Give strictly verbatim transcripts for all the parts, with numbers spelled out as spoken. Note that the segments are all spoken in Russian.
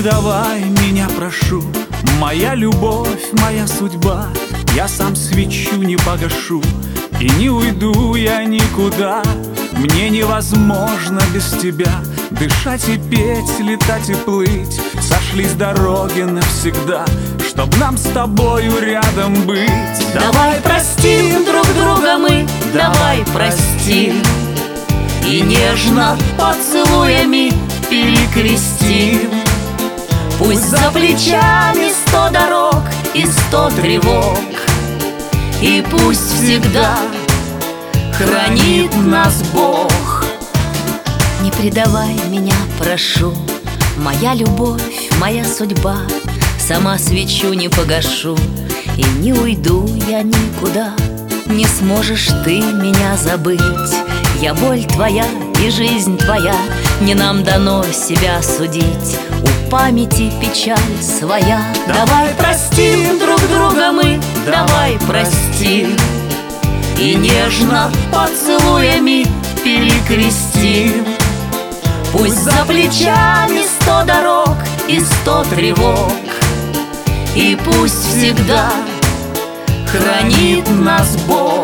предавай меня, прошу, моя любовь, моя судьба. Я сам свечу не погашу, и не уйду я никуда. Мне невозможно без тебя дышать и петь, летать и плыть. Сошлись дороги навсегда, чтоб нам с тобою рядом быть. Давай простим друг друга мы, давай простим, и нежно поцелуями перекрестим. Пусть за плечами сто дорог и сто тревог, и пусть всегда хранит нас Бог. Не предавай меня, прошу, моя любовь, моя судьба. Сама свечу не погашу, и не уйду я никуда. Не сможешь ты меня забыть, я боль твоя и жизнь твоя. Не нам дано себя судить, у памяти печаль своя. Давай простим друг друга мы, давай простим, и нежно поцелуями перекрестим. Пусть за плечами сто дорог и сто тревог, и пусть всегда хранит нас Бог.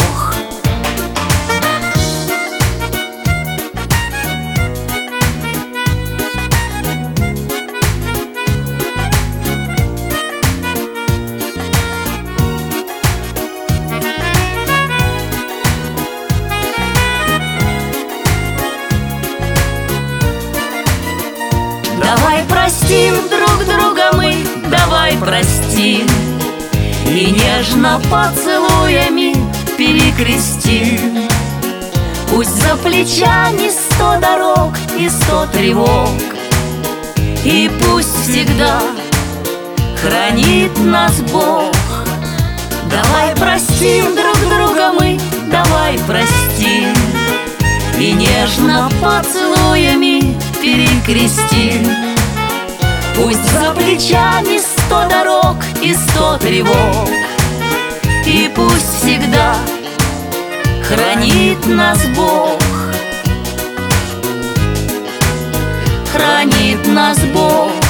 Давай простим друг друга мы, давай простим, и нежно поцелуями перекрестим. Пусть за плечами сто дорог и сто тревог, и пусть всегда хранит нас Бог. Давай простим друг друга мы, давай простим, и нежно поцелуями перекрестим. Пусть за плечами сто дорог и сто тревог, и пусть всегда хранит нас Бог. Хранит нас Бог.